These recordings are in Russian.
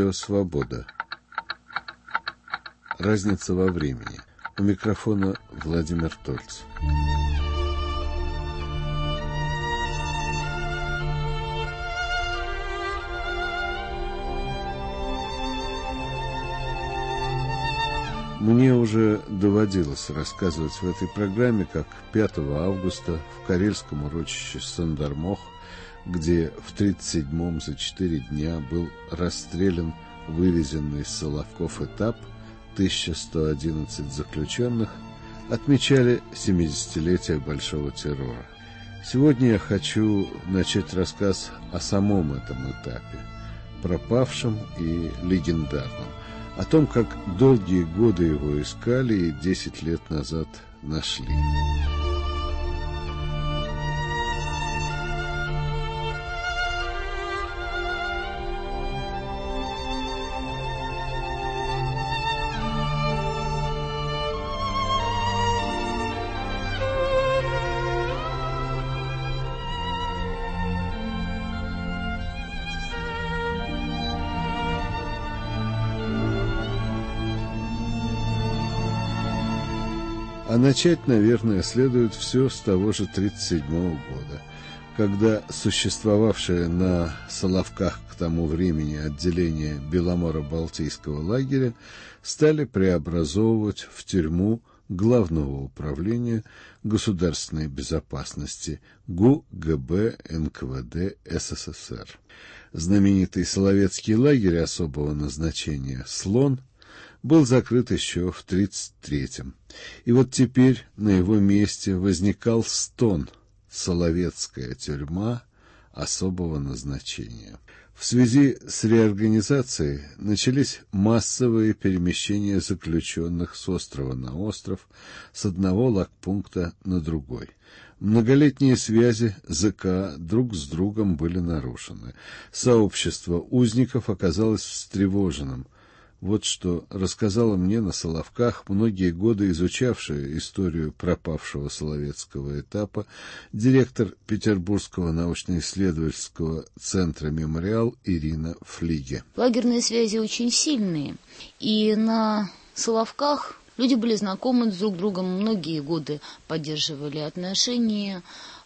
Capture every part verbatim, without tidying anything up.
Радио Свобода. Разница во времени. У микрофона Владимир Тольц. Мне уже доводилось рассказывать в этой программе, как пятого августа в карельском урочище Сандармох, где в тридцать седьмом за четыре дня был расстрелян вывезенный из Соловков этап, тысяча сто одиннадцать заключенных, отмечали семидесятилетие Большого террора. Сегодня я хочу начать рассказ о самом этом этапе, пропавшем и легендарном, о том, как долгие годы его искали и десять лет назад нашли. А начать, наверное, следует все с того же тридцать седьмого года, когда существовавшее на Соловках к тому времени отделение Беломоро-Балтийского лагеря стали преобразовывать в тюрьму Главного управления государственной безопасности ГУ-ГБ эн ка вэ дэ эс эс эс эр. Знаменитый Соловецкий лагерь особого назначения «Слон» был закрыт еще в тридцать третьем. И вот теперь на его месте возникал Стон, Соловецкая тюрьма особого назначения. В связи с реорганизацией начались массовые перемещения заключенных с острова на остров, с одного лагпункта на другой. Многолетние связи зэ ка друг с другом были нарушены. Сообщество узников оказалось встревоженным. Вот что рассказала мне на Соловках многие годы изучавшая историю пропавшего Соловецкого этапа директор Петербургского научно-исследовательского центра «Мемориал» Ирина Флиге. Лагерные связи очень сильные, и на Соловках люди были знакомы друг с другом, многие годы поддерживали отношения,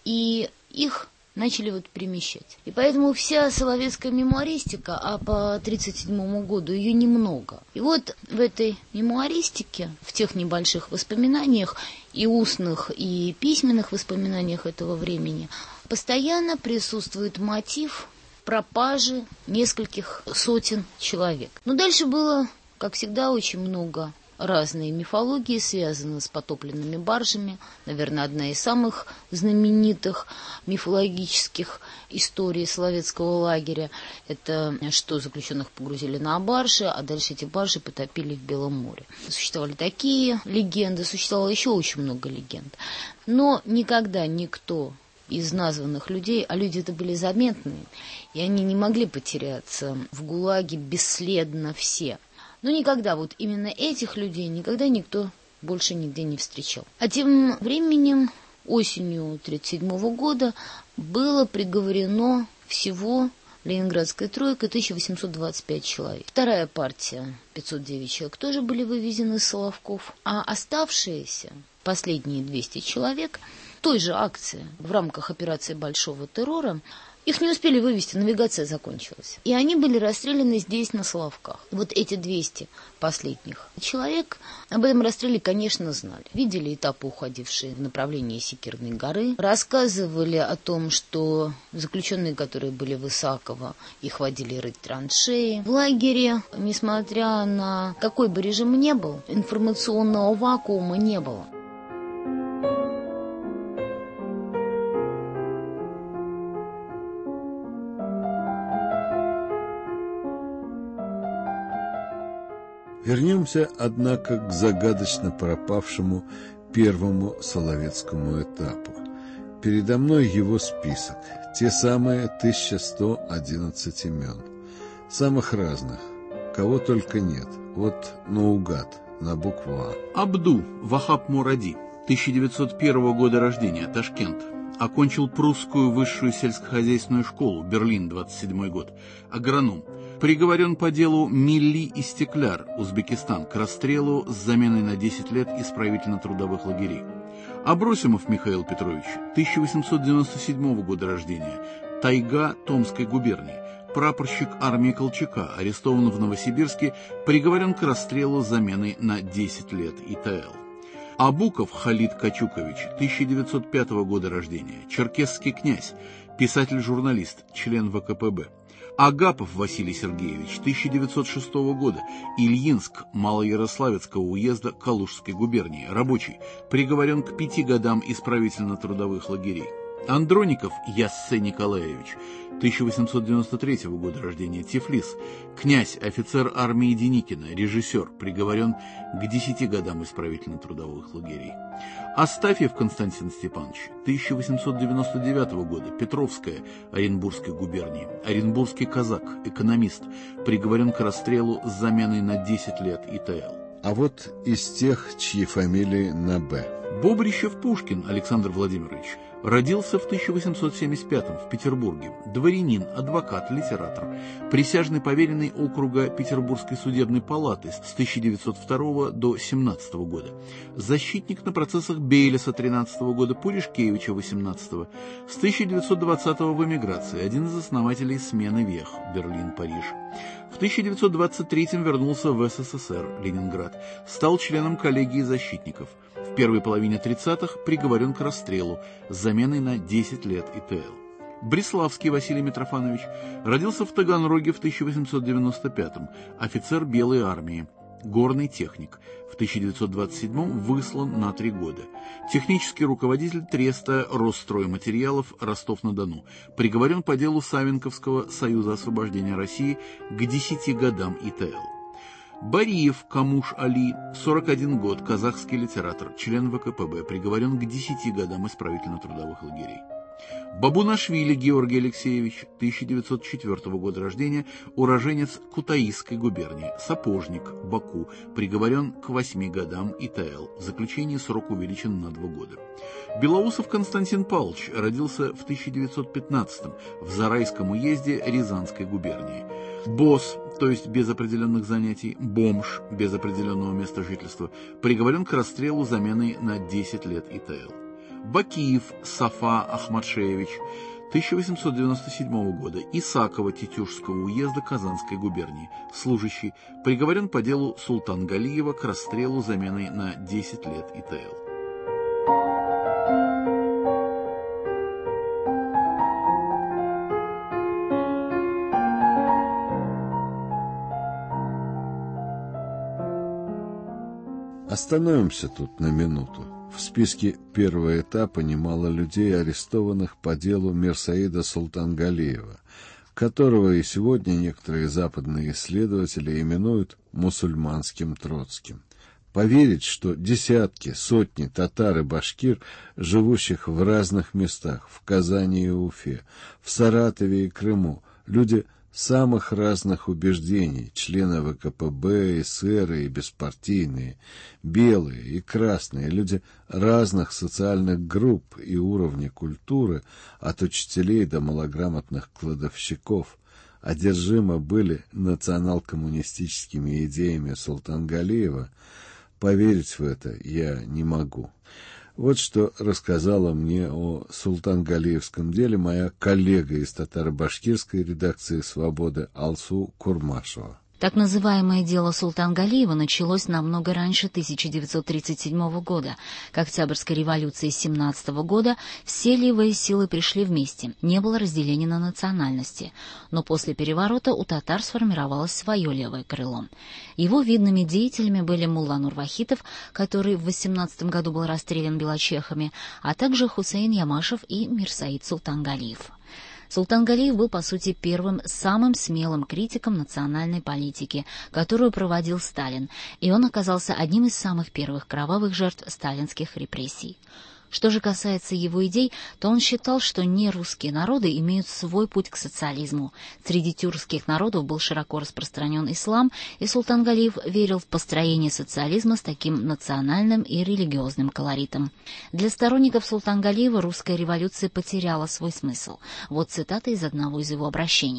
и их начали вот перемещать. И поэтому вся соловецкая мемуаристика, а по тридцать седьмому году ее немного. И вот в этой мемуаристике, в тех небольших воспоминаниях, и устных, и письменных воспоминаниях этого времени, постоянно присутствует мотив пропажи нескольких сотен человек. Но дальше было, как всегда, очень много разные мифологии, связаны с потопленными баржами. Наверное, одна из самых знаменитых мифологических историй Соловецкого лагеря – это что заключенных погрузили на баржи, а дальше эти баржи потопили в Белом море. Существовали такие легенды, существовало еще очень много легенд. Но никогда никто из названных людей, а люди это были заметные, и они не могли потеряться в ГУЛАГе бесследно все. Но никогда вот именно этих людей никогда никто больше нигде не встречал. А тем временем осенью тридцать седьмого года было приговорено всего Ленинградской тройкой тысяча восемьсот двадцать пять человек. Вторая партия, пятьсот девять человек, тоже были вывезены из Соловков. А оставшиеся, последние двести человек, той же акции в рамках операции Большого террора, их не успели вывести, навигация закончилась. И они были расстреляны здесь, на Соловках. Вот эти двести последних человек об этом расстреле, конечно, знали. Видели этапы, уходившие в направлении Секирной горы. Рассказывали о том, что заключенные, которые были в Исаково, их водили рыть траншеи. В лагере, несмотря на какой бы режим ни был, информационного вакуума не было. Вернемся, однако, к загадочно пропавшему первому Соловецкому этапу. Передо мной его список, те самые тысяча сто одиннадцать имен, самых разных, кого только нет, вот наугад, на букву А. Абду Вахаб Муради, тысяча девятьсот первого года рождения, Ташкент. Окончил прусскую высшую сельскохозяйственную школу, Берлин, двадцать седьмой год. Агроном. Приговорен по делу Милли Истекляр, Узбекистан, к расстрелу с заменой на десять лет исправительно-трудовых лагерей. Абросимов Михаил Петрович, тысяча восемьсот девяносто седьмого года рождения, тайга Томской губернии, прапорщик армии Колчака, арестован в Новосибирске, приговорен к расстрелу с заменой на десять лет И Т Л. Абуков Халид Качукович, тысяча девятьсот пятого года рождения, черкесский князь, писатель-журналист, член В К П Б. Агапов Василий Сергеевич, тысяча девятьсот шестого года, Ильинск Малоярославецкого уезда Калужской губернии, рабочий, приговорен к пяти годам исправительно-трудовых лагерей. Андроников Яссе Николаевич, тысяча восемьсот девяносто третьего года рождения, Тифлис, князь, офицер армии Деникина, режиссер, приговорен к десяти годам исправительно-трудовых лагерей. Астафьев Константин Степанович, тысяча восемьсот девяносто девятого года, Петровская, Оренбургской губернии, оренбургский казак, экономист, приговорен к расстрелу с заменой на десять лет И Т Л. А вот из тех, чьи фамилии на «Б». Бобрищев Пушкин Александр Владимирович родился в тысяча восемьсот семьдесят пятом в Петербурге. Дворянин, адвокат, литератор. Присяжный поверенный округа Петербургской судебной палаты с тысяча девятьсот второго до семнадцатого года. Защитник на процессах Бейлиса тринадцатого года, Пуришкевича восемнадцатого. С тысяча девятьсот двадцатого в эмиграции. Один из основателей смены вех. Берлин-Париж. В тысяча девятьсот двадцать третьем вернулся в С С С Р, Ленинград. Стал членом коллегии защитников. В первой половине тридцатых приговорен к расстрелу с заменой на десять лет И Т Л. Бреславский Василий Митрофанович родился в Таганроге в тысяча восемьсот девяносто пятом, офицер Белой армии, горный техник. В тысяча девятьсот двадцать седьмом выслан на три года. Технический руководитель треста Росстройматериалов Ростов-на-Дону. Приговорен по делу Савенковского Союза освобождения России к десяти годам И Т Л. Бариев Камуш Али, сорок один год, казахский литератор, член В К П Б, приговорен к десяти годам исправительно-трудовых лагерей. Бабунашвили Георгий Алексеевич, тысяча девятьсот четвёртого года рождения, уроженец Кутаисской губернии, сапожник, Баку, приговорен к восьми годам И Т Л. В заключении срок увеличен на два года. Белоусов Константин Павлович родился в тысяча девятьсот пятнадцатом в Зарайском уезде Рязанской губернии. Босс, то есть без определенных занятий, бомж, без определенного места жительства, приговорен к расстрелу заменой на десять лет И Т Л. Бакиев Сафа Ахмадшеевич, тысяча восемьсот девяносто седьмого года, Исакова Тетюшского уезда Казанской губернии, служащий, приговорен по делу Султангалиева к расстрелу заменой на десять лет И Т Л. Остановимся тут на минуту. В списке первого этапа немало людей, арестованных по делу Мирсаида Султангалиева, которого и сегодня некоторые западные исследователи именуют мусульманским Троцким. Поверить, что десятки, сотни татар и башкир, живущих в разных местах, в Казани и Уфе, в Саратове и Крыму, люди самых разных убеждений, члены В К П Б, эсеры и беспартийные, белые и красные, люди разных социальных групп и уровней культуры, от учителей до малограмотных кладовщиков, одержимы были национал-коммунистическими идеями Султангалиева, поверить в это я не могу. Вот что рассказала мне о Султангалиевском деле моя коллега из татаро-башкирской редакции «Свободы» Алсу Курмашева. Так называемое дело Султангалиева началось намного раньше тысяча девятьсот тридцать седьмого года. К Октябрьской революции семнадцатого года все левые силы пришли вместе, не было разделения на национальности. Но после переворота у татар сформировалось свое левое крыло. Его видными деятелями были Мулла Нурвахитов, который в восемнадцатом году был расстрелян белочехами, а также Хусейн Ямашев и Мирсаид Султангалиев. Султангалиев был, по сути, первым, самым смелым критиком национальной политики, которую проводил Сталин, и он оказался одним из самых первых кровавых жертв сталинских репрессий. Что же касается его идей, то он считал, что нерусские народы имеют свой путь к социализму. Среди тюркских народов был широко распространен ислам, и Султангалиев верил в построение социализма с таким национальным и религиозным колоритом. Для сторонников Султангалиева русская революция потеряла свой смысл. Вот цитата из одного из его обращений.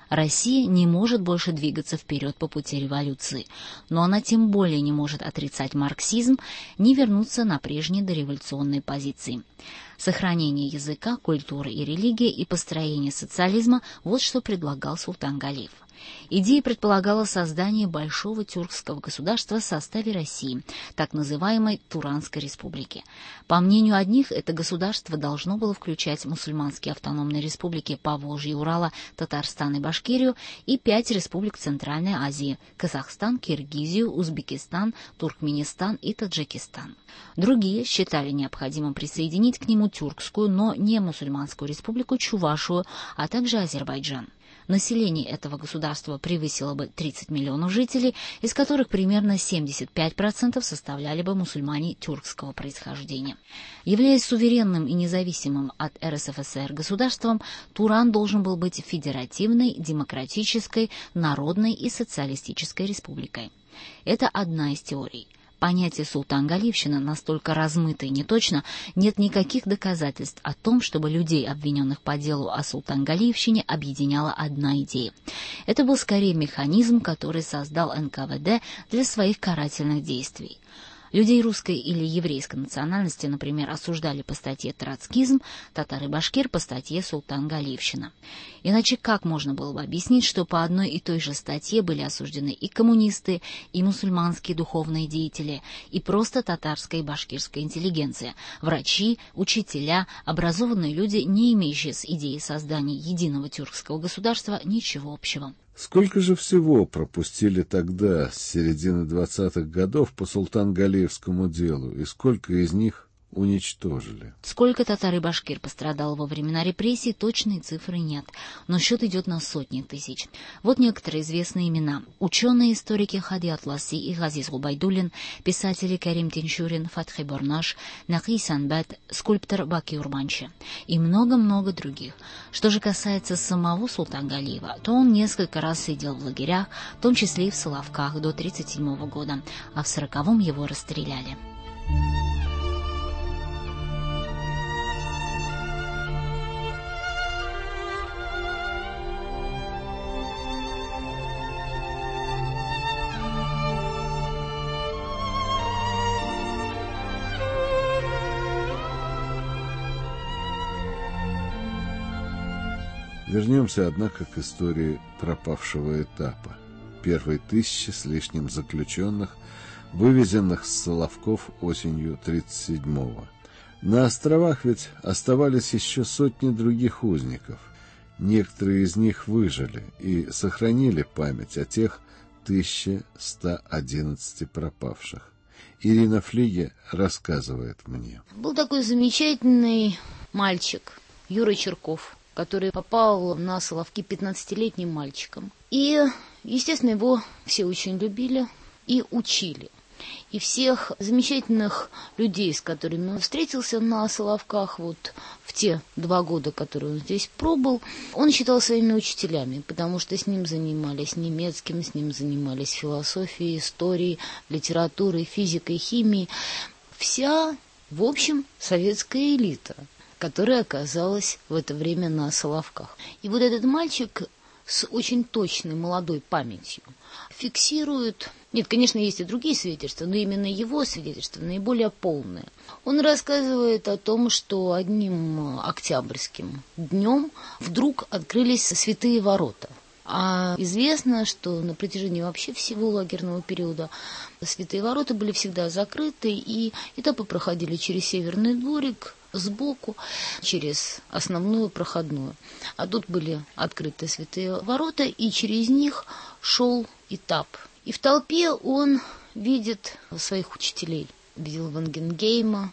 Россия не может больше двигаться вперед по пути революции, но она тем более не может отрицать марксизм, не вернуться на прежние дореволюционные позиции. Сохранение языка, культуры и религии и построение социализма – вот что предлагал Султан Галиев. Идея предполагала создание большого тюркского государства в составе России, так называемой Туранской республики. По мнению одних, это государство должно было включать мусульманские автономные республики Поволжья, Урала, Татарстан и Башкирию и пять республик Центральной Азии – Казахстан, Киргизию, Узбекистан, Туркменистан и Таджикистан. Другие считали необходимым присоединить к нему тюркскую, но не мусульманскую республику Чувашию, а также Азербайджан. Население этого государства превысило бы тридцать миллионов жителей, из которых примерно семьдесят пять процентов составляли бы мусульмане тюркского происхождения. Являясь суверенным и независимым от эр эс эф эс эр государством, Туран должен был быть федеративной, демократической, народной и социалистической республикой. Это одна из теорий. Понятие султан-галиевщина настолько размыто и неточно, нет никаких доказательств о том, чтобы людей, обвиненных по делу о султан-галиевщине, объединяла одна идея. Это был скорее механизм, который создал эн ка вэ дэ для своих карательных действий. Людей русской или еврейской национальности, например, осуждали по статье «Троцкизм», татар и башкир по статье «Султан-галиевщина». Иначе как можно было бы объяснить, что по одной и той же статье были осуждены и коммунисты, и мусульманские духовные деятели, и просто татарская и башкирская интеллигенция, врачи, учителя, образованные люди, не имеющие с идеей создания единого тюркского государства ничего общего? Сколько же всего пропустили тогда, с середины двадцатых годов, по султан-галиевскому делу, и сколько из них уничтожили? Сколько татар и башкир пострадало во времена репрессий, точной цифры нет, но счет идет на сотни тысяч. Вот некоторые известные имена. Ученые-историки Хади Атласи и Газиз Губайдуллин, писатели Карим Тинчурин, Фатхи Борнаш, Нахи Санбат, скульптор Баки Урманчи и много-много других. Что же касается самого Султана Галиева, то он несколько раз сидел в лагерях, в том числе и в Соловках до тысяча девятьсот тридцать седьмого года, а в сороковом его расстреляли. Вернемся, однако, к истории пропавшего этапа. Первой тысячи с лишним заключенных, вывезенных с Соловков осенью тридцать седьмого. На островах ведь оставались еще сотни других узников. Некоторые из них выжили и сохранили память о тех тысяче ста одиннадцати пропавших. Ирина Флиге рассказывает мне. Был такой замечательный мальчик Юра Черков, который попал на Соловки пятнадцатилетним мальчиком. И, естественно, его все очень любили и учили. И всех замечательных людей, с которыми он встретился на Соловках вот в те два года, которые он здесь пробыл, он считал своими учителями, потому что с ним занимались немецким, с ним занимались философией, историей, литературой, физикой, химией. Вся, в общем, советская элита, которая оказалась в это время на Соловках. И вот этот мальчик с очень точной молодой памятью фиксирует... Нет, конечно, есть и другие свидетельства, но именно его свидетельство наиболее полное. Он рассказывает о том, что одним октябрьским днем вдруг открылись святые ворота. А известно, что на протяжении вообще всего лагерного периода святые ворота были всегда закрыты, и этапы проходили через северный дворик, сбоку, через основную проходную. А тут были открыты святые ворота, и через них шел этап. И в толпе он видит своих учителей. Видел Вангенгейма,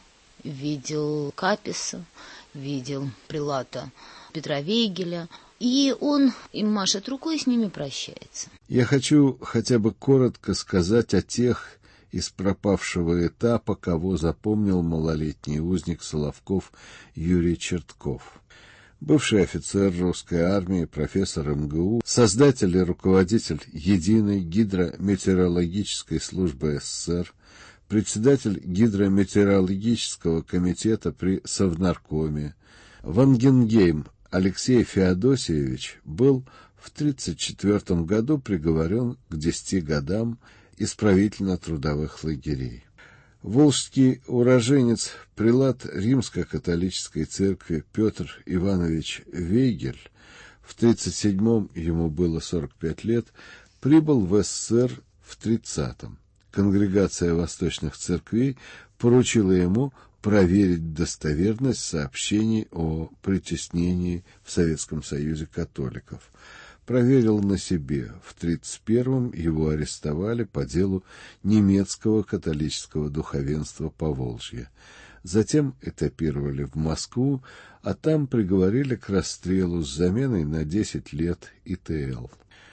видел Каписа, видел прилата Петра Вейгеля. И он им машет рукой и с ними прощается. Я хочу хотя бы коротко сказать о тех из пропавшего этапа, кого запомнил малолетний узник Соловков Юрий Чертков. Бывший офицер русской армии, профессор эм гэ у, создатель и руководитель Единой гидрометеорологической службы эс эс эс эр, председатель гидрометеорологического комитета при Совнаркоме. Вангенгейм Алексей Феодосиевич был в тридцать четвёртом году приговорен к десяти годам исправительно-трудовых лагерей. Волжский уроженец, прелат римско-католической церкви Петр Иванович Вейгель, в тридцать седьмом, ему было сорок пять лет, прибыл в СССР в тридцатом. Конгрегация восточных церквей поручила ему проверить достоверность сообщений о притеснении в Советском Союзе католиков. Проверил на себе. В тридцать первом его арестовали по делу немецкого католического духовенства Поволжья. Затем этапировали в Москву, а там приговорили к расстрелу с заменой на десять лет И Т Л.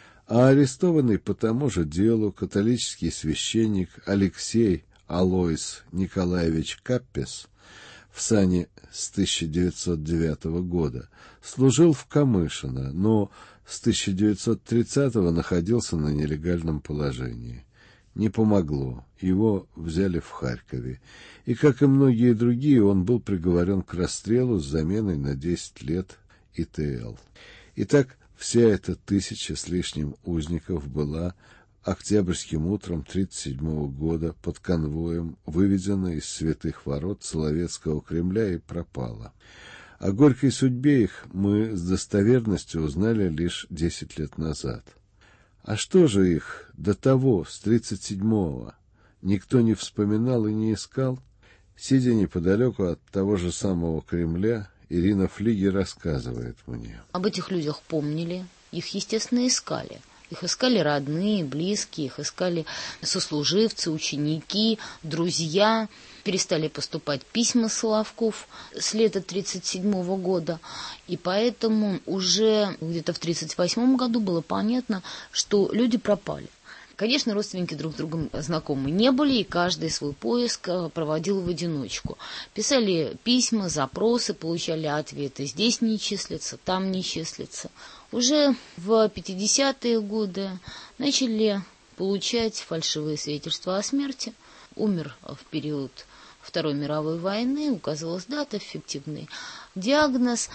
А арестованный по тому же делу католический священник Алексей Алойс Николаевич Каппес в сане с тысяча девятьсот девятого года служил в Камышино, но с тысяча девятьсот тридцатого находился на нелегальном положении. Не помогло, его взяли в Харькове, и, как и многие другие, он был приговорен к расстрелу с заменой на десять лет И Т Л. Итак, вся эта тысяча с лишним узников была октябрьским утром тридцать седьмого года под конвоем выведена из святых ворот Соловецкого Кремля и пропала. О горькой судьбе их мы с достоверностью узнали лишь десять лет назад. А что же их до того, с тридцать седьмого, никто не вспоминал и не искал? Сидя неподалеку от того же самого Кремля, Ирина Флиги рассказывает мне. Об этих людях помнили, их, естественно, искали. Их искали родные, близкие, их искали сослуживцы, ученики, друзья. Перестали поступать письма Соловков с лета тридцать седьмого года. И поэтому уже где-то в тридцать восьмом году было понятно, что люди пропали. Конечно, родственники друг с другом знакомы не были, и каждый свой поиск проводил в одиночку. Писали письма, запросы, получали ответы. Здесь не числится, там не числится. Уже в пятидесятые годы начали получать фальшивые свидетельства о смерти. Умер в период Второй мировой войны, указывалась дата, фиктивный диагноз.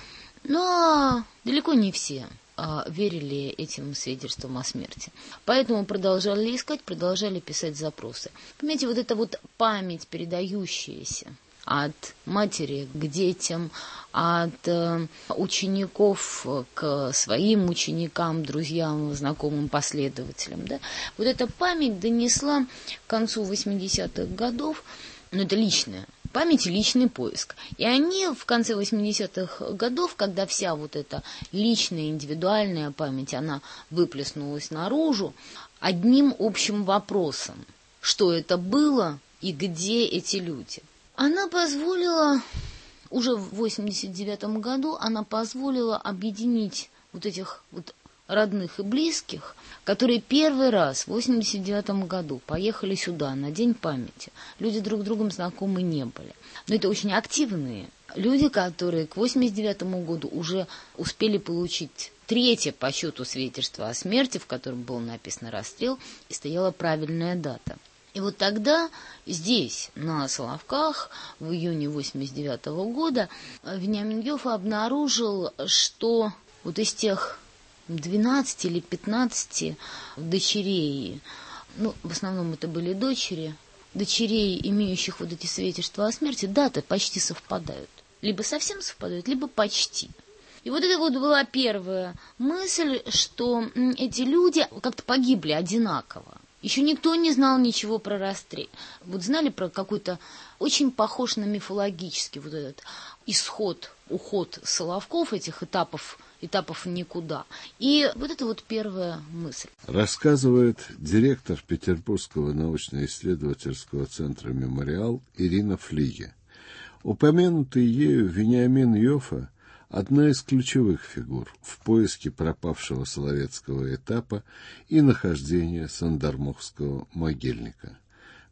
Но далеко не все верили этим свидетельствам о смерти. Поэтому продолжали искать, продолжали писать запросы. Понимаете, вот эта вот память, передающаяся от матери к детям, от э, учеников к своим ученикам, друзьям, знакомым, последователям, да? Вот эта память донесла к концу восьмидесятых годов, но это личная память и личный поиск. И они в конце восьмидесятых годов, когда вся вот эта личная, индивидуальная память, она выплеснулась наружу, одним общим вопросом, что это было и где эти люди. Она позволила, уже в восемьдесят девятом году, она позволила объединить вот этих вот родных и близких, которые первый раз в восемьдесят девятом году поехали сюда на День памяти. Люди друг с другом знакомы не были. Но это очень активные люди, которые к восемьдесят девятому году уже успели получить третье по счету свидетельство о смерти, в котором был написан расстрел, и стояла правильная дата. И вот тогда здесь, на Соловках, в июне восемьдесят девятого года, Вениамин Йоффе обнаружил, что вот из тех двенадцати или пятнадцати дочерей, ну, в основном это были дочери, дочерей, имеющих вот эти свидетельства о смерти, даты почти совпадают. Либо совсем совпадают, либо почти. И вот это вот была первая мысль, что эти люди как-то погибли одинаково. Еще никто не знал ничего про расстрел. Вот знали про какой-то очень похож на мифологический вот этот исход, уход Соловков, этих этапов, этапов никуда. И вот это вот первая мысль. Рассказывает директор Петербургского научно-исследовательского центра «Мемориал» Ирина Флиги. Упомянутый ею Вениамин Йоффе – одна из ключевых фигур в поиске пропавшего соловецкого этапа и нахождения Сандармохского могильника.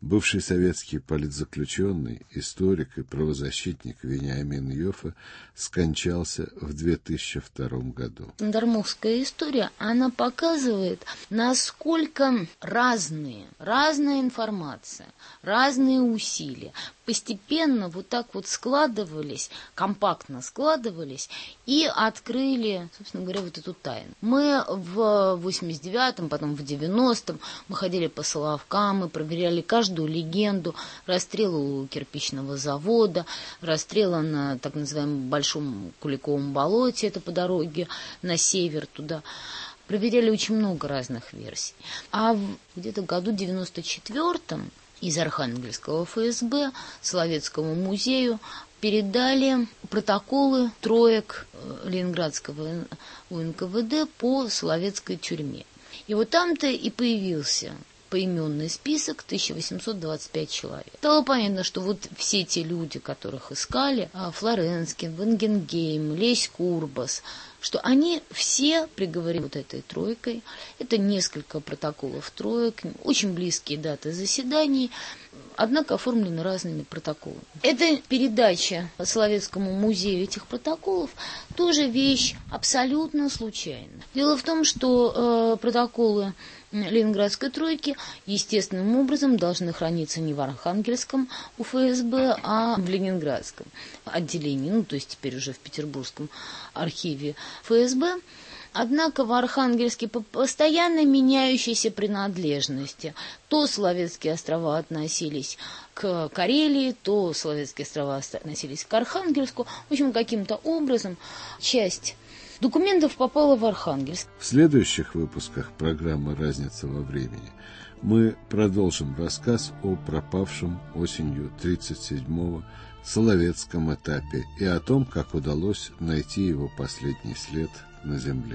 Бывший советский политзаключенный, историк и правозащитник Вениамин Йоффе скончался в две тысячи втором году. Жандармовская история, она показывает, насколько разные, разная информация, разные усилия постепенно вот так вот складывались, компактно складывались и открыли, собственно говоря, вот эту тайну. Мы в восемьдесят девятом, потом в девяностом мы ходили по Соловкам, мы проверяли каждую легенду, расстрел у кирпичного завода, расстрела на так называемом Большом Куликовом болоте, это по дороге на север туда. Проверяли очень много разных версий. А где-то в году девяносто четвёртом из Архангельского эф эс бэ Соловецкому музею передали протоколы троек Ленинградского у эн ка вэ дэ по Соловецкой тюрьме. И вот там-то и появился поименный список тысяча восемьсот двадцать пять человек. Стало понятно, что вот все те люди, которых искали, Флоренскин, Вангенгейм, Лесь Курбас, что они все приговорены вот этой тройкой. Это несколько протоколов троек, очень близкие даты заседаний, однако оформлены разными протоколами. Эта передача Соловецкому музею этих протоколов тоже вещь абсолютно случайная. Дело в том, что э, протоколы Ленинградской тройки естественным образом должны храниться не в Архангельском у эф эс бэ, а в Ленинградском отделении, ну то есть теперь уже в Петербургском архиве эф эс бэ. Однако в Архангельске по постоянно меняющейся принадлежности. То Соловецкие острова относились к Карелии, то Соловецкие острова относились к Архангельску. В общем, каким-то образом часть документов попала в Архангельск. В следующих выпусках программы «Разница во времени» мы продолжим рассказ о пропавшем осенью тридцать седьмого Соловецком этапе и о том, как удалось найти его последний след на земле.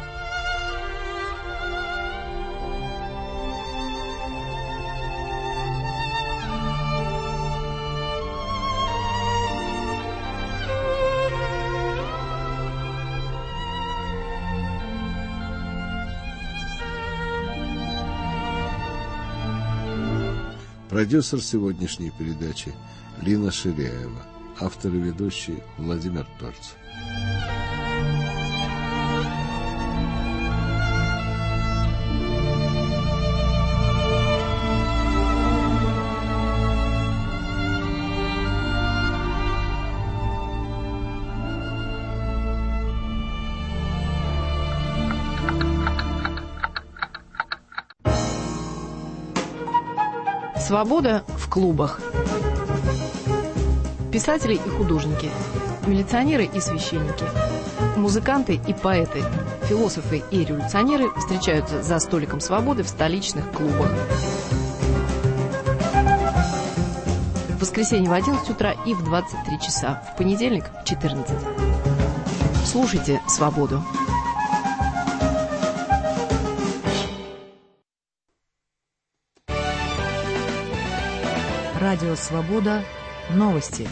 Продюсер сегодняшней передачи Лина Ширяева, автор и ведущий Владимир Торц. Свобода в клубах. Писатели и художники, милиционеры и священники, музыканты и поэты, философы и революционеры встречаются за столиком свободы в столичных клубах. В воскресенье в одиннадцать утра и в двадцать три часа, в понедельник в четырнадцать. Слушайте «Свободу». Радио «Свобода». Новости.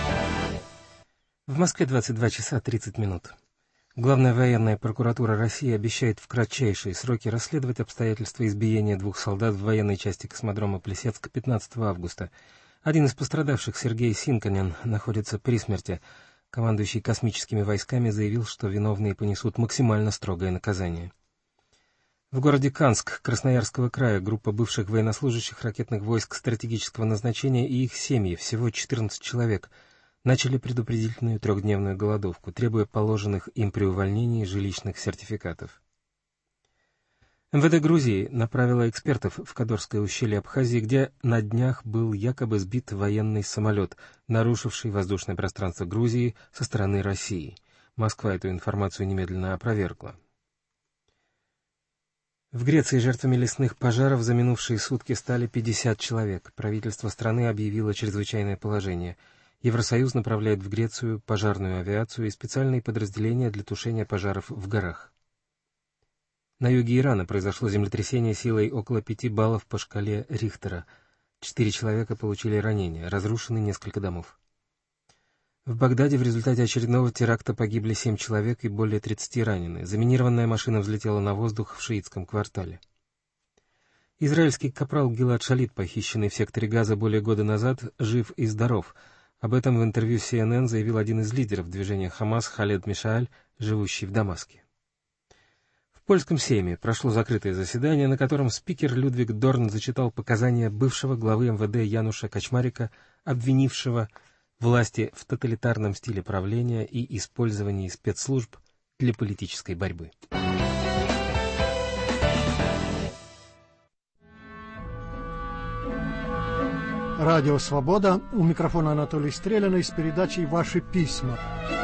В Москве двадцать два часа тридцать минут. Главная военная прокуратура России обещает в кратчайшие сроки расследовать обстоятельства избиения двух солдат в военной части космодрома Плесецка пятнадцатого августа. Один из пострадавших, Сергей Синканин, находится при смерти. Командующий космическими войсками заявил, что виновные понесут максимально строгое наказание. В городе Канск Красноярского края группа бывших военнослужащих ракетных войск стратегического назначения и их семьи, всего четырнадцать человек, начали предупредительную трехдневную голодовку, требуя положенных им при увольнении жилищных сертификатов. эм вэ дэ Грузии направила экспертов в Кадорское ущелье Абхазии, где на днях был якобы сбит военный самолет, нарушивший воздушное пространство Грузии со стороны России. Москва эту информацию немедленно опровергла. В Греции жертвами лесных пожаров за минувшие сутки стали пятьдесят человек. Правительство страны объявило чрезвычайное положение. Евросоюз направляет в Грецию пожарную авиацию и специальные подразделения для тушения пожаров в горах. На юге Ирана произошло землетрясение силой около пяти баллов по шкале Рихтера. Четыре человека получили ранения, разрушены несколько домов. В Багдаде в результате очередного теракта погибли семь человек и более тридцати ранены. Заминированная машина взлетела на воздух в шиитском квартале. Израильский капрал Гилад Шалит, похищенный в секторе Газа более года назад, жив и здоров. Об этом в интервью си эн эн заявил один из лидеров движения Хамас Халед Мишааль, живущий в Дамаске. В польском Сейме прошло закрытое заседание, на котором спикер Людвиг Дорн зачитал показания бывшего главы эм вэ дэ Януша Качмарика, обвинившего власти в тоталитарном стиле правления и использовании спецслужб для политической борьбы. Радио «Свобода». У микрофона Анатолий Стреляный с передачей «Ваши письма».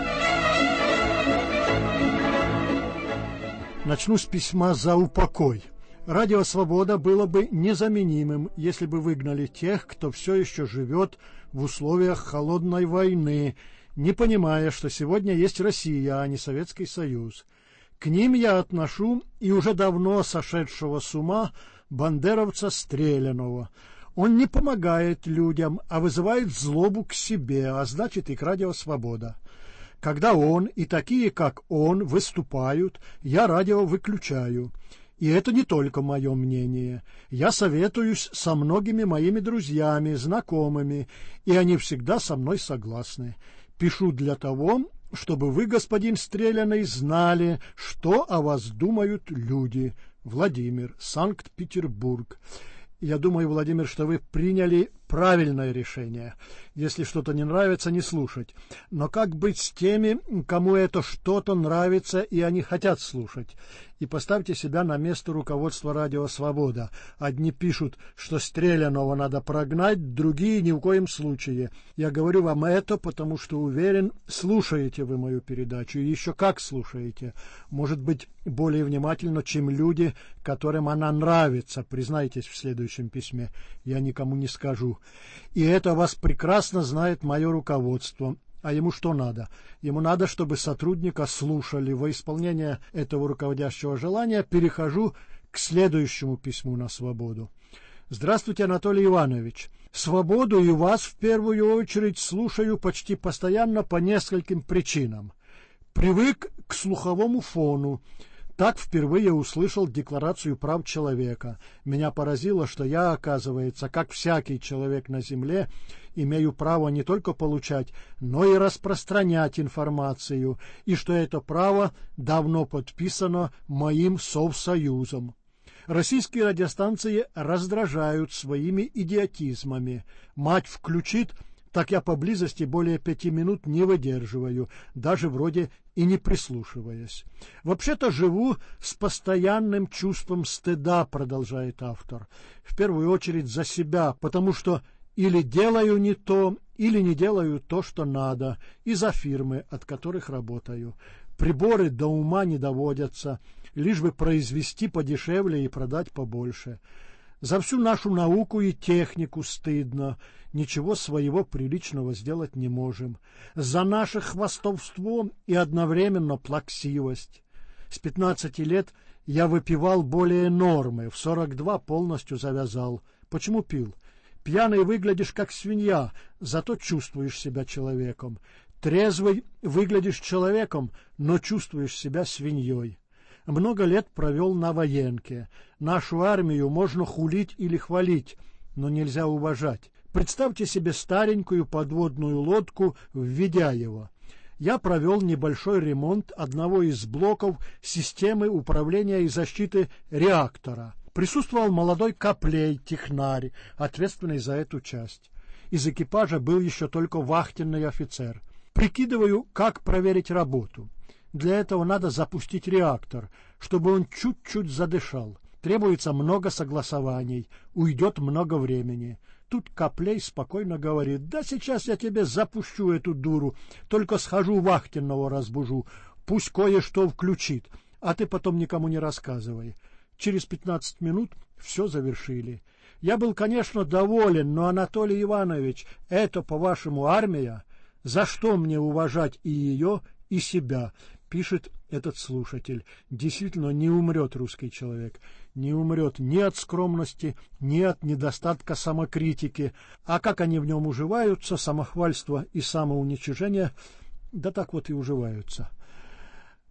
Начну с письма «За упокой». Радио «Свобода» было бы незаменимым, если бы выгнали тех, кто все еще живет в условиях холодной войны, не понимая, что сегодня есть Россия, а не Советский Союз. К ним я отношу и уже давно сошедшего с ума бандеровца Стреляного. Он не помогает людям, а вызывает злобу к себе, а значит и к радио «Свобода». Когда он и такие, как он, выступают, я радио выключаю. И это не только мое мнение. Я советуюсь со многими моими друзьями, знакомыми, и они всегда со мной согласны. Пишу для того, чтобы вы, господин Стреляный, знали, что о вас думают люди. Владимир, Санкт-Петербург. Я думаю, Владимир, что вы приняли правильное решение. Если что-то не нравится, не слушать. Но как быть с теми, кому это что-то нравится и они хотят слушать? И поставьте себя на место руководства радио «Свобода». Одни пишут, что Стреляного надо прогнать, другие ни в коем случае. Я говорю вам это, потому что уверен, слушаете вы мою передачу. И еще как слушаете. Может быть, более внимательно, чем люди, которым она нравится. Признайтесь в следующем письме. Я никому не скажу. И это вас прекрасно знает мое руководство. А ему что надо? Ему надо, чтобы сотрудника слушали. Во исполнение этого руководящего желания перехожу к следующему письму на «Свободу». Здравствуйте, Анатолий Иванович. «Свободу» и вас в первую очередь слушаю почти постоянно по нескольким причинам. Привык к слуховому фону. Так впервые услышал Декларацию прав человека. Меня поразило, что я, оказывается, как всякий человек на земле, имею право не только получать, но и распространять информацию, и что это право давно подписано моим совсоюзом. Российские радиостанции раздражают своими идиотизмами. Мать включит, так я поблизости более пяти минут не выдерживаю, даже вроде и не прислушиваясь. Вообще-то живу с постоянным чувством стыда, продолжает автор. В первую очередь за себя, потому что или делаю не то, или не делаю то, что надо, и за фирмы, от которых работаю. Приборы до ума не доводятся, лишь бы произвести подешевле и продать побольше. За всю нашу науку и технику стыдно, ничего своего приличного сделать не можем. За наше хвастовство и одновременно плаксивость. С пятнадцати лет я выпивал более нормы, в сорок два полностью завязал. Почему пил? Пьяный выглядишь как свинья, зато чувствуешь себя человеком. Трезвый выглядишь человеком, но чувствуешь себя свиньей. Много лет провел на военке. Нашу армию можно хулить или хвалить, но нельзя уважать. Представьте себе старенькую подводную лодку в Ведяево. Я провел небольшой ремонт одного из блоков системы управления и защиты реактора. Присутствовал молодой Коплей, технарь, ответственный за эту часть. Из экипажа был еще только вахтенный офицер. Прикидываю, как проверить работу. Для этого надо запустить реактор, чтобы он чуть-чуть задышал. Требуется много согласований, уйдет много времени. Тут Коплей спокойно говорит: «Да сейчас я тебе запущу эту дуру, только схожу вахтенного разбужу, пусть кое-что включит, а ты потом никому не рассказывай». Через пятнадцать минут все завершили. Я был, конечно, доволен, но, Анатолий Иванович, это, по-вашему, армия? За что мне уважать и ее, и себя? Пишет этот слушатель. Действительно, не умрет русский человек. Не умрет ни от скромности, ни от недостатка самокритики. А как они в нем уживаются, самохвальство и самоуничижение, да так вот и уживаются.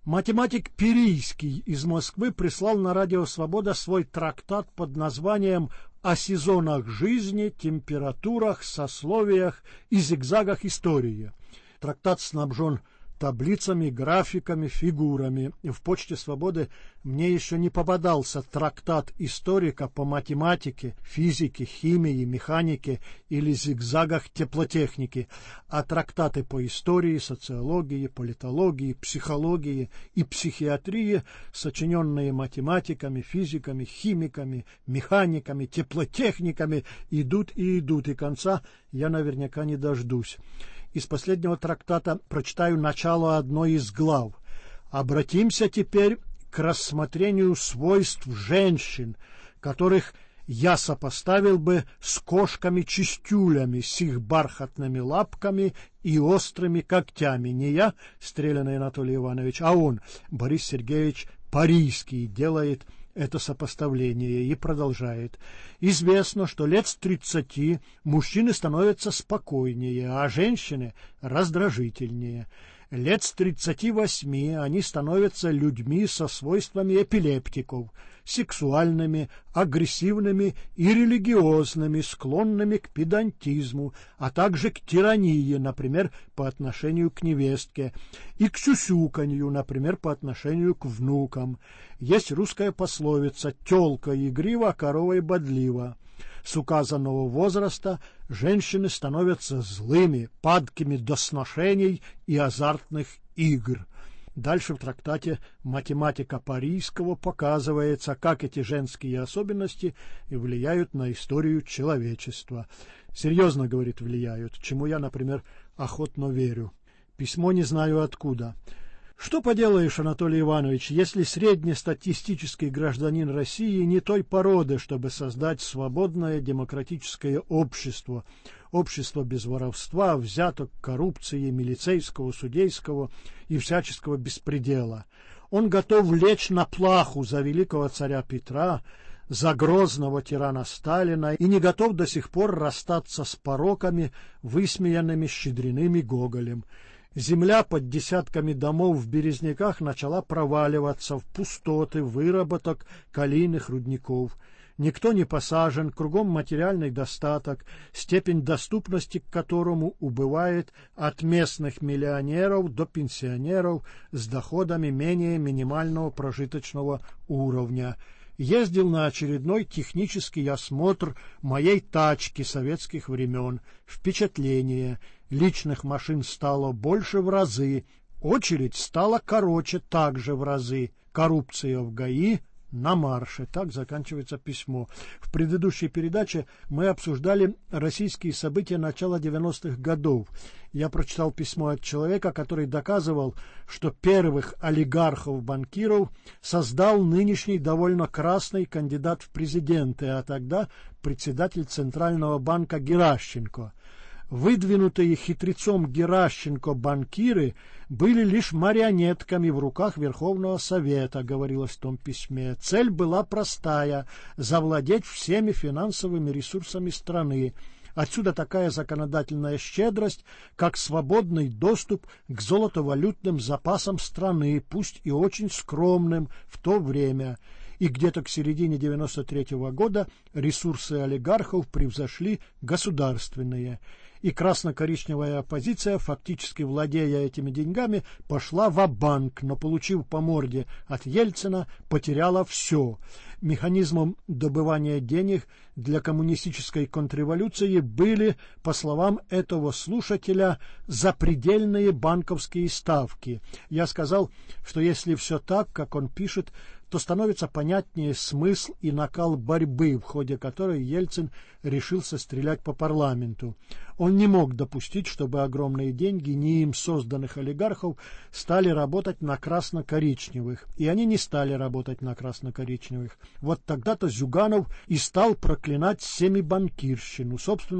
Математик Перийский из Москвы прислал на радио «Свобода» свой трактат под названием «О сезонах жизни, температурах, сословиях и зигзагах истории». Трактат снабжен таблицами, графиками, фигурами. В «Почте Свободы» мне еще не попадался трактат историка по математике, физике, химии, механике или зигзагах теплотехники, а трактаты по истории, социологии, политологии, психологии и психиатрии, сочиненные математиками, физиками, химиками, механиками, теплотехниками, идут и идут, и конца я наверняка не дождусь. Из последнего трактата прочитаю начало одной из глав. Обратимся теперь к рассмотрению свойств женщин, которых я сопоставил бы с кошками-чистюлями, с их бархатными лапками и острыми когтями. Не я, Стреляный Анатолий Иванович, а он, Борис Сергеевич Парийский, делает это сопоставление и продолжает. Известно, что лет с тридцати мужчины становятся спокойнее, а женщины раздражительнее. Лет с тридцати восьми они становятся людьми со свойствами эпилептиков, сексуальными, агрессивными и религиозными, склонными к педантизму, а также к тирании, например, по отношению к невестке, и к сюсюканью, например, по отношению к внукам. Есть русская пословица «тёлка игрива, а корова и бодлива». С указанного возраста женщины становятся злыми, падкими до сношений и азартных игр. Дальше в трактате математика Парийского показывается, как эти женские особенности влияют на историю человечества. Серьезно, говорит, влияют, чему я, например, охотно верю. Письмо не знаю откуда. Что поделаешь, Анатолий Иванович, если среднестатистический гражданин России не той породы, чтобы создать свободное демократическое общество, общество без воровства, взяток, коррупции, милицейского, судейского и всяческого беспредела. Он готов лечь на плаху за великого царя Петра, за грозного тирана Сталина и не готов до сих пор расстаться с пороками, высмеянными Щедриным и Гоголем. Земля под десятками домов в Березняках начала проваливаться в пустоты выработок калийных рудников. Никто не посажен, кругом материальный достаток, степень доступности к которому убывает от местных миллионеров до пенсионеров с доходами менее минимального прожиточного уровня. Ездил на очередной технический осмотр моей тачки советских времен. Впечатление. Личных машин стало больше в разы. Очередь стала короче также в разы. Коррупция в ГАИ на марше. Так заканчивается письмо. В предыдущей передаче мы обсуждали российские события начала девяностых годов. Я прочитал письмо от человека, который доказывал, что первых олигархов-банкиров создал нынешний довольно красный кандидат в президенты, а тогда председатель Центрального банка Геращенко. Выдвинутые хитрецом Геращенко банкиры были лишь марионетками в руках Верховного Совета, говорилось в том письме. Цель была простая – завладеть всеми финансовыми ресурсами страны. Отсюда такая законодательная щедрость, как свободный доступ к золотовалютным запасам страны, пусть и очень скромным в то время. И где-то к середине девяносто третьего года ресурсы олигархов превзошли государственные. И красно-коричневая оппозиция, фактически владея этими деньгами, пошла ва-банк, но, получив по морде от Ельцина, потеряла все. Механизмом добывания денег для коммунистической контрреволюции были, по словам этого слушателя, запредельные банковские ставки. Я сказал, что если все так, как он пишет, то становится понятнее смысл и накал борьбы, в ходе которой Ельцин решился стрелять по парламенту. Он не мог допустить, чтобы огромные деньги не им созданных олигархов стали работать на красно-коричневых, и они не стали работать на красно-коричневых. Вот тогда-то Зюганов и стал проклинать семибанкирщину. Собственно,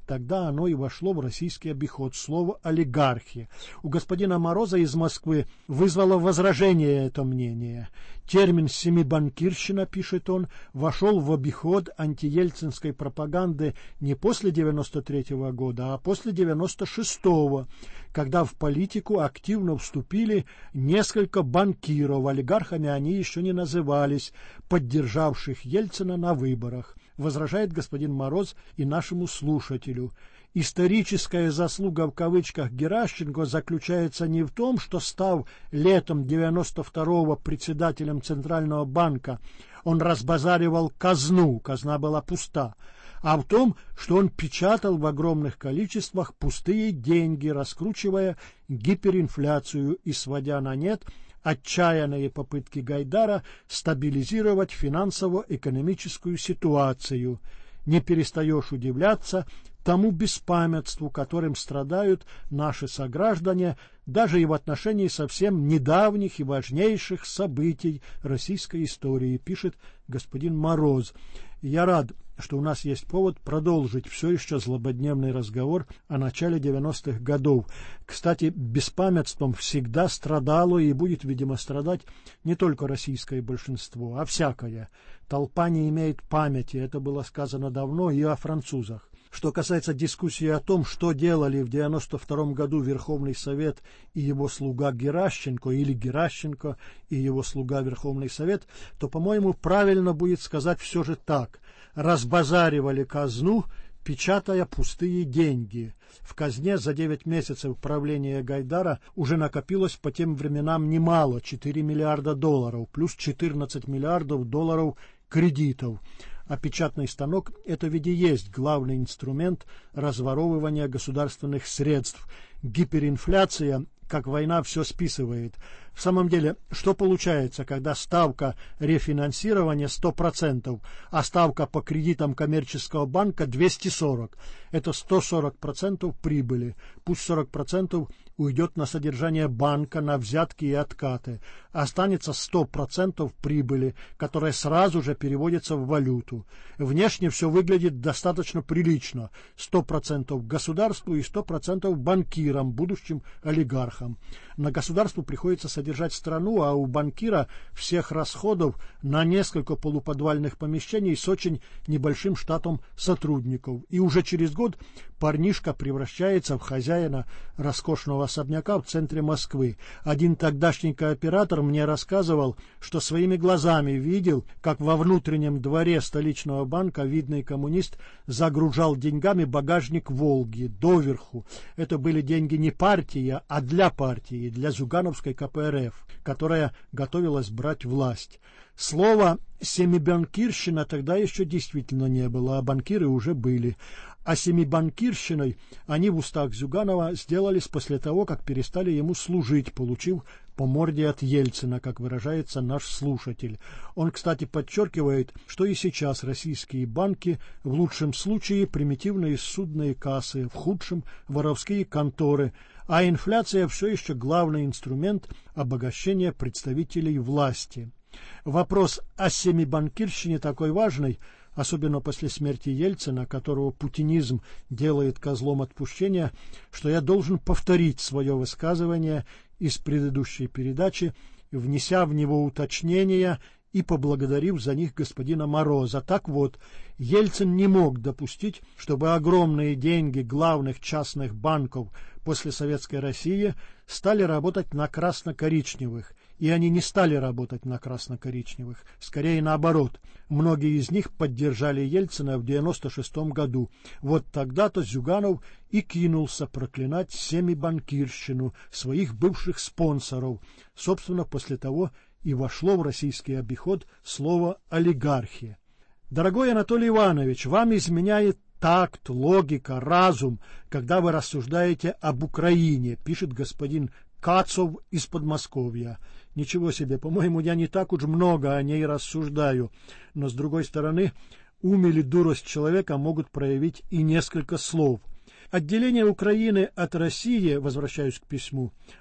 тогда оно и вошло в российский обиход. Слово «олигархия». У господина Мороза из Москвы вызвало возражение это мнение. Термин «семибанкирщина», пишет он, вошел в обиход антиельцинской пропаганды не после девяносто третьего года, а после девяносто шестого, когда в политику активно вступили несколько банкиров, олигархами они еще не назывались, поддержавших Ельцина на выборах. Возражает господин Мороз и нашему слушателю. Историческая заслуга в кавычках Геращенко заключается не в том, что, став летом девяносто второго председателем Центрального банка, он разбазаривал казну, казна была пуста, а в том, что он печатал в огромных количествах пустые деньги, раскручивая гиперинфляцию и сводя на нет отчаянные попытки Гайдара стабилизировать финансово-экономическую ситуацию. Не перестаешь удивляться тому беспамятству, которым страдают наши сограждане, даже и в отношении совсем недавних и важнейших событий российской истории, пишет господин Мороз. Я рад, что у нас есть повод продолжить все еще злободневный разговор о начале девяностых годов. Кстати, беспамятством всегда страдало и будет, видимо, страдать не только российское большинство, а всякое. Толпа не имеет памяти, это было сказано давно и о французах. Что касается дискуссии о том, что делали в девяносто втором году Верховный Совет и его слуга Геращенко, или Геращенко и его слуга Верховный Совет, то, по-моему, правильно будет сказать все же так. Разбазаривали казну, печатая пустые деньги. В казне за девять месяцев правления Гайдара уже накопилось по тем временам немало, четыре миллиарда долларов, плюс четырнадцать миллиардов долларов кредитов. А печатный станок – это ведь и есть главный инструмент разворовывания государственных средств. Гиперинфляция, как война, все списывает. В самом деле, что получается, когда ставка рефинансирования сто процентов, а ставка по кредитам коммерческого банка двести сорок? Это сто сорок процентов прибыли. Пусть сорок процентов уйдет на содержание банка, на взятки и откаты. Останется сто процентов прибыли, которая сразу же переводится в валюту. Внешне все выглядит достаточно прилично. сто процентов государству и сто процентов банкирам, будущим олигархам. На государству приходится содержать страну, а у банкира всех расходов на несколько полуподвальных помещений с очень небольшим штатом сотрудников. И уже через год парнишка превращается в хозяина роскошного особняка в центре Москвы. Один тогдашний кооператор мне рассказывал, что своими глазами видел, как во внутреннем дворе столичного банка видный коммунист загружал деньгами багажник «Волги» доверху. Это были деньги не партии, а для партии, для Зюгановской ка пэ эр эф, которая готовилась брать власть. Слово «семибанкирщина» тогда еще действительно не было, а банкиры уже были. А семибанкирщиной они в устах Зюганова сделались после того, как перестали ему служить, получив по морде от Ельцина, как выражается наш слушатель. Он, кстати, подчеркивает, что и сейчас российские банки в лучшем случае примитивные судные кассы, в худшем воровские конторы, а инфляция все еще главный инструмент обогащения представителей власти. Вопрос о семибанкирщине такой важный, особенно после смерти Ельцина, которого путинизм делает козлом отпущения, что я должен повторить свое высказывание из предыдущей передачи, внеся в него уточнения и поблагодарив за них господина Мороза. Так вот, Ельцин не мог допустить, чтобы огромные деньги главных частных банков после Советской России стали работать на красно-коричневых, и они не стали работать на красно-коричневых, скорее наоборот. Многие из них поддержали Ельцина в девяносто шестом году. Вот тогда-то Зюганов и кинулся проклинать семибанкирщину своих бывших спонсоров. Собственно, после того и вошло в российский обиход слово «олигархия». Дорогой Анатолий Иванович, вам изменяет такт, логика, разум, когда вы рассуждаете об Украине, пишет господин Кацов из Подмосковья. Ничего себе, по-моему, я не так уж много о ней рассуждаю, но, с другой стороны, ум или дурость человека могут проявить и несколько слов. Отделение Украины от России, возвращаюсь к письму,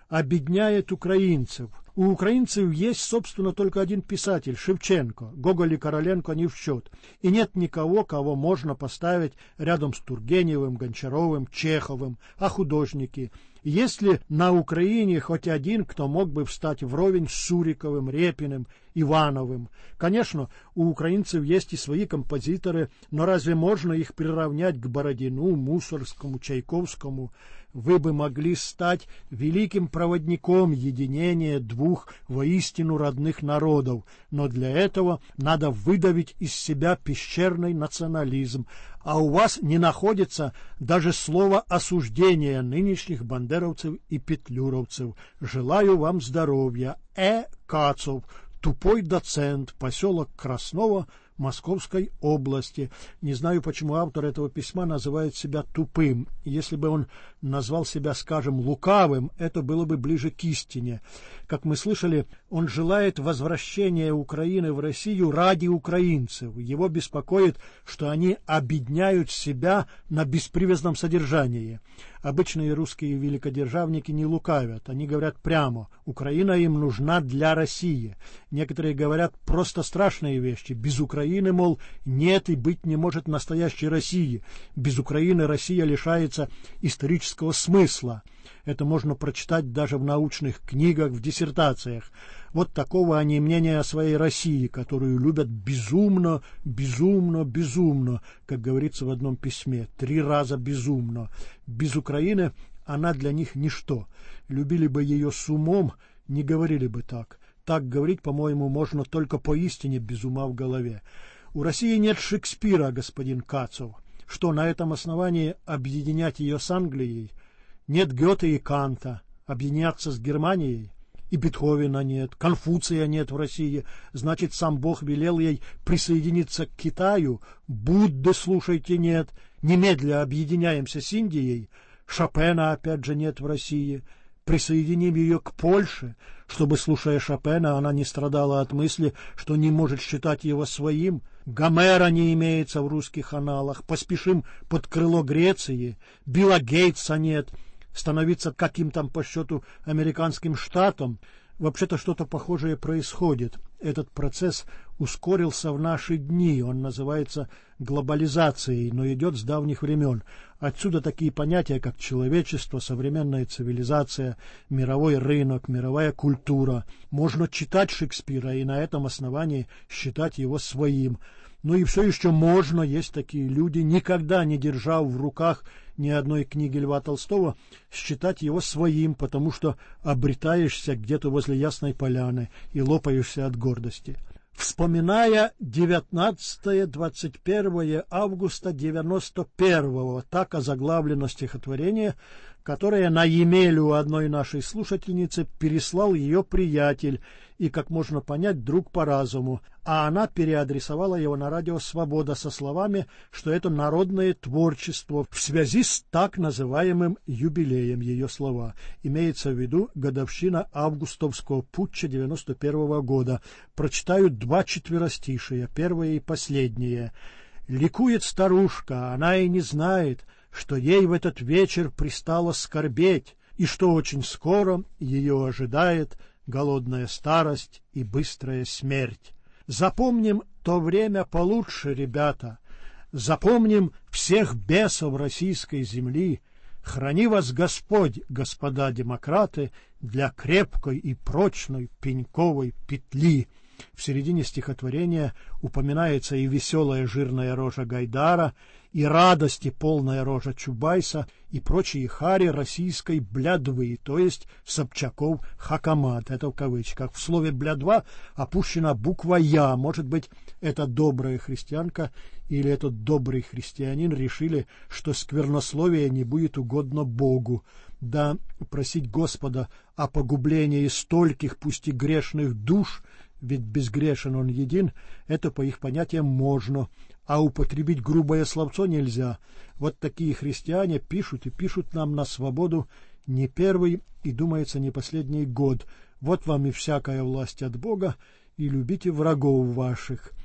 обедняет украинцев. У украинцев есть, собственно, только один писатель – Шевченко. Гоголь и Короленко не в счет. И нет никого, кого можно поставить рядом с Тургеневым, Гончаровым, Чеховым. А художники? Есть ли на Украине хоть один, кто мог бы встать вровень с Суриковым, Репиным, Ивановым? Конечно, у украинцев есть и свои композиторы, но разве можно их приравнять к Бородину, Мусоргскому, Чайковскому? Вы бы могли стать великим проводником единения двух воистину родных народов, но для этого надо выдавить из себя пещерный национализм, а у вас не находится даже слова осуждения нынешних бандеровцев и петлюровцев. Желаю вам здоровья. Э. Кацов, тупой доцент, поселок Красново, Московской области. Не знаю, почему автор этого письма называет себя тупым. Если бы он назвал себя, скажем, лукавым, это было бы ближе к истине. Как мы слышали, он желает возвращения Украины в Россию ради украинцев. Его беспокоит, что они обедняют себя на беспривязном содержании. Обычные русские великодержавники не лукавят. Они говорят прямо: Украина им нужна для России. Некоторые говорят просто страшные вещи. Без Украины, мол, нет и быть не может настоящей России. Без Украины Россия лишается исторического смысла. Это можно прочитать даже в научных книгах, в диссертациях. Вот такого они мнения о своей России, которую любят безумно, безумно, безумно, как говорится в одном письме, три раза безумно. Без Украины она для них ничто. Любили бы ее с умом, не говорили бы так. Так говорить, по-моему, можно только поистине без ума в голове. У России нет Шекспира, господин Кацов. Что, на этом основании объединять ее с Англией? Нет Гёте и Канта. Объединяться с Германией? И Бетховена нет, Конфуция нет в России. Значит, сам Бог велел ей присоединиться к Китаю. Будды, слушайте, нет. Немедля объединяемся с Индией. Шопена, опять же, нет в России. Присоединим ее к Польше, чтобы, слушая Шопена, она не страдала от мысли, что не может считать его своим. Гомера не имеется в русских аналах. Поспешим под крыло Греции. Билла Гейтса нет. Становиться каким там по счету американским штатом. Вообще-то что-то похожее происходит. Этот процесс ускорился в наши дни. Он называется глобализацией, но идет с давних времен. Отсюда такие понятия, как человечество, современная цивилизация, мировой рынок, мировая культура. Можно читать Шекспира и на этом основании считать его своим. Ну и все еще можно, есть такие люди, никогда не держав в руках ни одной книги Льва Толстого, считать его своим, потому что обретаешься где-то возле Ясной Поляны и лопаешься от гордости. Вспоминая девятнадцатое-двадцать первое августа девяносто первого, так озаглавлено стихотворение, которое на e-mail у одной нашей слушательницы переслал ее приятель и, как можно понять, друг по разуму, а она переадресовала его на радио «Свобода» со словами, что это народное творчество в связи с так называемым юбилеем, ее слова. Имеется в виду годовщина августовского путча девяносто первого года. Прочитаю два четверостишия, первое и последнее. «Ликует старушка, она и не знает, что ей в этот вечер пристало скорбеть, и что очень скоро ее ожидает голодная старость и быстрая смерть. Запомним то время получше, ребята, запомним всех бесов российской земли. Храни вас Господь, господа демократы, для крепкой и прочной пеньковой петли». В середине стихотворения упоминается и веселая жирная рожа Гайдара, и радости полная рожа Чубайса, и прочие хари российской блядвы, то есть Собчаков хакамат, это в кавычках. В слове блядва опущена буква «Я». Может быть, эта добрая христианка или этот добрый христианин решили, что сквернословие не будет угодно Богу. Да просить Господа о погублении стольких, пусть и грешных душ, ведь безгрешен он един, это по их понятиям можно, а употребить грубое словцо нельзя. Вот такие христиане пишут и пишут нам на свободу не первый и, думается, не последний год. Вот вам и всякая власть от Бога, и любите врагов ваших.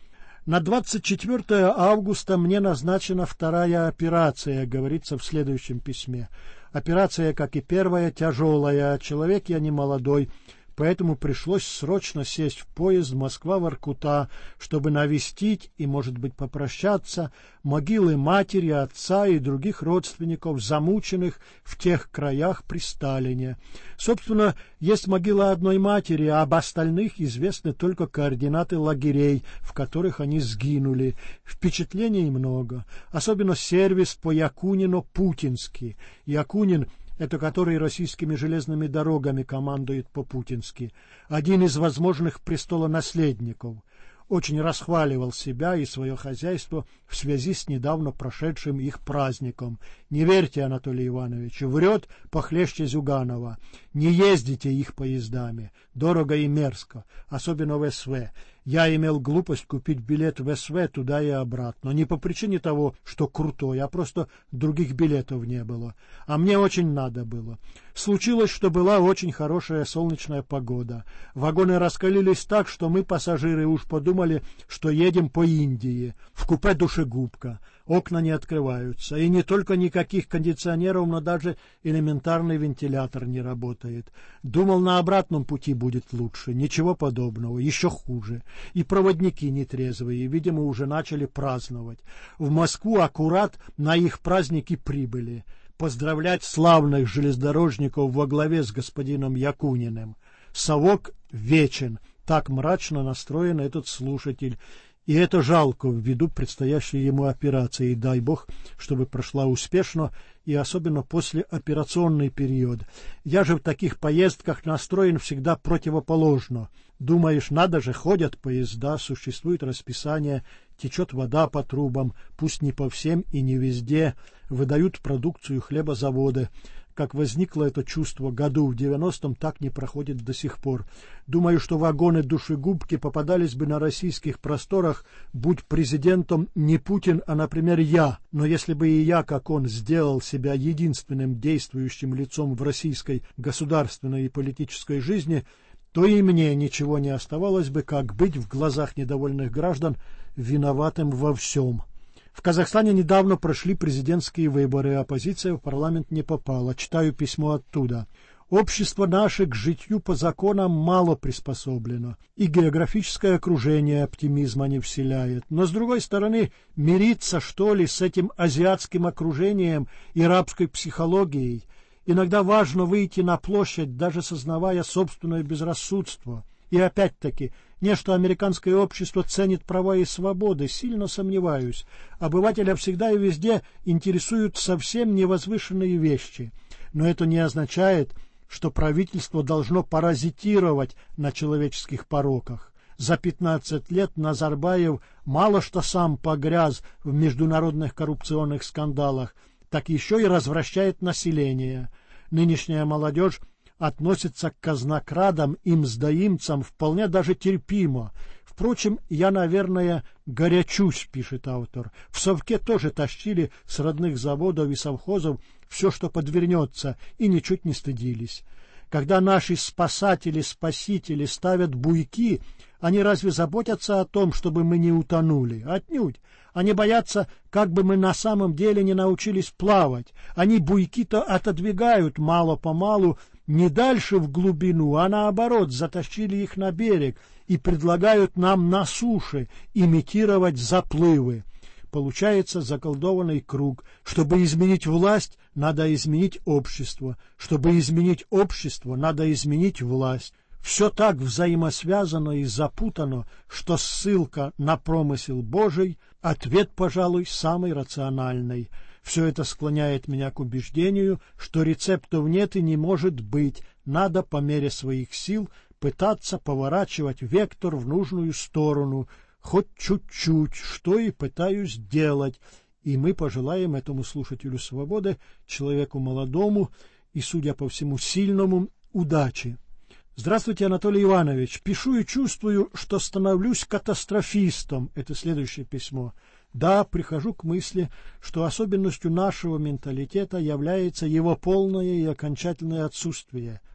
На двадцать четвёртое августа мне назначена вторая операция, говорится в следующем письме. Операция, как и первая, тяжелая, человек я не молодой, поэтому пришлось срочно сесть в поезд Москва-Воркута, чтобы навестить и, может быть, попрощаться могилы матери, отца и других родственников, замученных в тех краях при Сталине. Собственно, есть могила одной матери, а об остальных известны только координаты лагерей, в которых они сгинули. Впечатлений много, особенно сервис по Якунину-Путински. Якунин — это который российскими железными дорогами командует по-путински, один из возможных престолонаследников. Очень расхваливал себя и свое хозяйство в связи с недавно прошедшим их праздником. Не верьте, Анатолий Иванович, врет похлеще Зюганова. Не ездите их поездами, дорого и мерзко, особенно в СВ. Я имел глупость купить билет в СВ туда и обратно, не по причине того, что крутой, а просто других билетов не было. А мне очень надо было. Случилось, что была очень хорошая солнечная погода. Вагоны раскалились так, что мы, пассажиры, уж подумали, что едем по Индии. В купе душегубка. Окна не открываются. И не только никаких кондиционеров, но даже элементарный вентилятор не работает. Думал, на обратном пути будет лучше. Ничего подобного. Еще хуже. И проводники нетрезвые, видимо, уже начали праздновать. В Москву аккурат на их праздники прибыли. Поздравлять славных железнодорожников во главе с господином Якуниным. Совок вечен. Так мрачно настроен этот слушатель. И это жалко ввиду предстоящей ему операции. Дай Бог, чтобы прошла успешно, и особенно послеоперационный период. Я же в таких поездках настроен всегда противоположно. Думаешь, надо же, ходят поезда, существует расписание, течет вода по трубам, пусть не по всем и не везде, выдают продукцию хлебозаводы. Как возникло это чувство году в девяностом, так не проходит до сих пор. Думаю, что вагоны-душегубки попадались бы на российских просторах, будь президентом не Путин, а, например, я. Но если бы и я, как он, сделал себя единственным действующим лицом в российской государственной и политической жизни, то и мне ничего не оставалось бы, как быть в глазах недовольных граждан виноватым во всем. В Казахстане недавно прошли президентские выборы, оппозиция в парламент не попала. Читаю письмо оттуда. Общество наше к житью по законам мало приспособлено, и географическое окружение оптимизма не вселяет. Но, с другой стороны, мириться, что ли, с этим азиатским окружением и рабской психологией. Иногда важно выйти на площадь, даже сознавая собственное безрассудство. И опять-таки, не что американское общество ценит права и свободы, сильно сомневаюсь. Обывателя всегда и везде интересуют совсем невозвышенные вещи. Но это не означает, что правительство должно паразитировать на человеческих пороках. За пятнадцать лет Назарбаев мало что сам погряз в международных коррупционных скандалах, так еще и развращает население. Нынешняя молодежь относится к казнокрадам и мздоимцам вполне даже терпимо. Впрочем, я, наверное, горячусь, пишет автор. В совке тоже тащили с родных заводов и совхозов все, что подвернется, и ничуть не стыдились. Когда наши спасатели-спасители ставят буйки, они разве заботятся о том, чтобы мы не утонули? Отнюдь. Они боятся, как бы мы на самом деле не научились плавать. Они буйки-то отодвигают мало-помалу, не дальше в глубину, а наоборот, затащили их на берег и предлагают нам на суше имитировать заплывы. Получается заколдованный круг. Чтобы изменить власть, надо изменить общество. Чтобы изменить общество, надо изменить власть. Все так взаимосвязано и запутано, что ссылка на промысел Божий — ответ, пожалуй, самый рациональный. Все это склоняет меня к убеждению, что рецептов нет и не может быть. Надо по мере своих сил пытаться поворачивать вектор в нужную сторону, хоть чуть-чуть, что и пытаюсь делать. И мы пожелаем этому слушателю свободы, человеку молодому и, судя по всему, сильному, удачи. Здравствуйте, Анатолий Иванович. Пишу и чувствую, что становлюсь катастрофистом. Это следующее письмо. Да, прихожу к мысли, что особенностью нашего менталитета является его полное и окончательное отсутствие.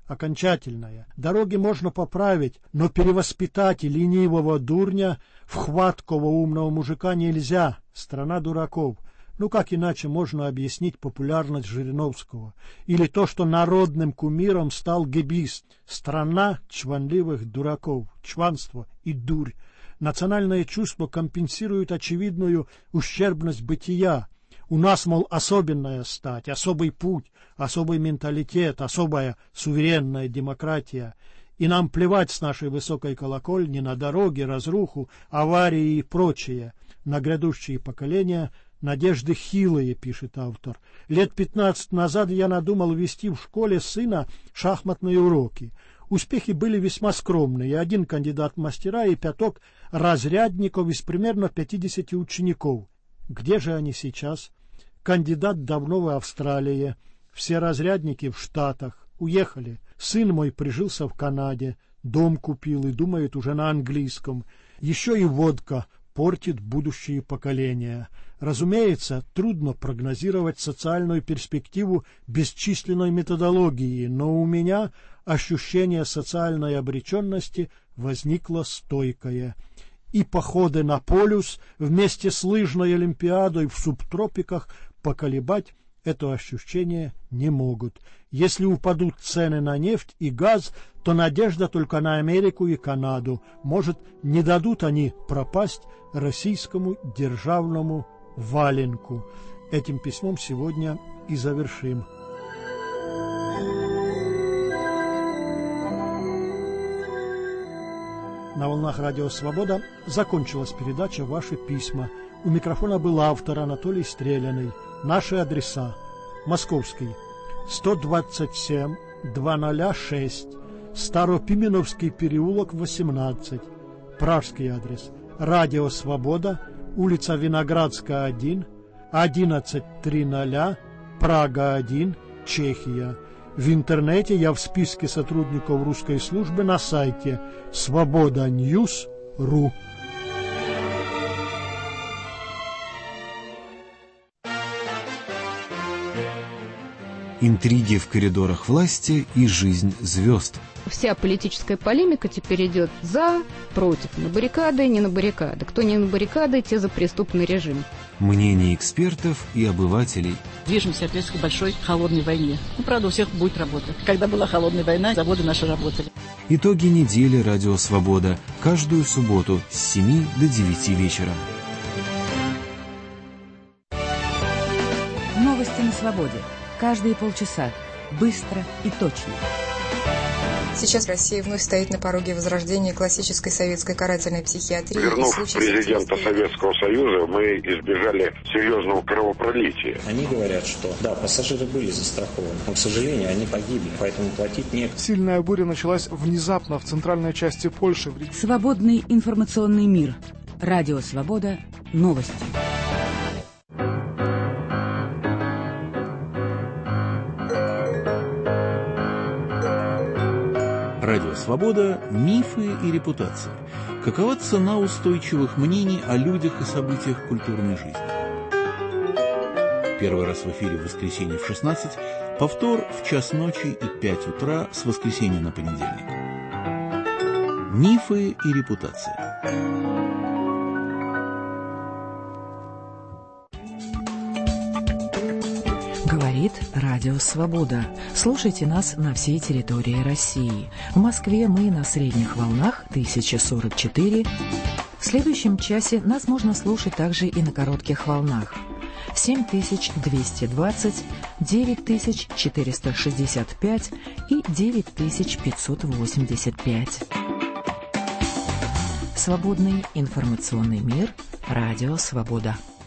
окончательная. Дороги можно поправить, но перевоспитать ленивого дурня в хваткого умного мужика нельзя. Страна дураков. Ну как иначе можно объяснить популярность Жириновского? Или то, что народным кумиром стал гэбист? Страна чванливых дураков, чванство и дурь. Национальное чувство компенсирует очевидную ущербность бытия. У нас, мол, особенная стать, особый путь, особый менталитет, особая суверенная демократия. И нам плевать с нашей высокой колокольни на дороги, разруху, аварии и прочее. На грядущие поколения надежды хилые, пишет автор. Лет пятнадцать назад я надумал вести в школе сына шахматные уроки. Успехи были весьма скромные. Один кандидат в мастера и пяток разрядников из примерно пятидесяти учеников. Где же они сейчас? Кандидат давно в Австралии. Все разрядники в Штатах. Уехали. Сын мой прижился в Канаде. Дом купил и думает уже на английском. Еще и водка портит будущие поколения. Разумеется, трудно прогнозировать социальную перспективу бесчисленной методологии, но у меня ощущение социальной обреченности возникло стойкое. И походы на полюс вместе с лыжной олимпиадой в субтропиках поколебать это ощущение не могут. Если упадут цены на нефть и газ, то надежда только на Америку и Канаду. Может, не дадут они пропасть российскому державному валенку. Этим письмом сегодня и завершим. На волнах Радио Свобода закончилась передача «Ваши письма». У микрофона был автор Анатолий Стреляный. Наши адреса: Московский, сто двадцать семь, двести шесть, Старопименовский переулок, восемнадцать. Пражский адрес: Радио Свобода, улица Виноградская, один, одиннадцать триста, Прага, один, Чехия. В интернете я в списке сотрудников русской службы на сайте свобода ньюс точка ру. Интриги в коридорах власти и жизнь звезд. Вся политическая полемика теперь идет за, против, на баррикады, не на баррикады. Кто не на баррикады, те за преступный режим. Мнения экспертов и обывателей. Движемся опять к большой холодной войне. Ну, правда, у всех будет работа. Когда была холодная война, заводы наши работали. Итоги недели «Радио Свобода». Каждую субботу с семи до девяти вечера. Новости на свободе. Каждые полчаса. Быстро и точно. Сейчас Россия вновь стоит на пороге возрождения классической советской карательной психиатрии. Вернув президента Советского Союза, мы избежали серьезного кровопролития. Они говорят, что да, пассажиры были застрахованы, но, к сожалению, они погибли, поэтому платить некуда. Сильная буря началась внезапно в центральной части Польши. Свободный информационный мир. Радио Свобода. Новости. Радио Свобода. Мифы и репутация. Какова цена устойчивых мнений о людях и событиях культурной жизни? Первый раз в эфире в воскресенье в шестнадцать, повтор в час ночи и пять утра с воскресенья на понедельник. Мифы и репутация. Говорит Радио Свобода. Слушайте нас на всей территории России. В Москве мы на средних волнах тысяча сорок четыре. В следующем часе нас можно слушать также и на коротких волнах. семь тысяч двести двадцать, девять тысяч четыреста шестьдесят пять и девять тысяч пятьсот восемьдесят пять. Свободный информационный мир. Радио Свобода.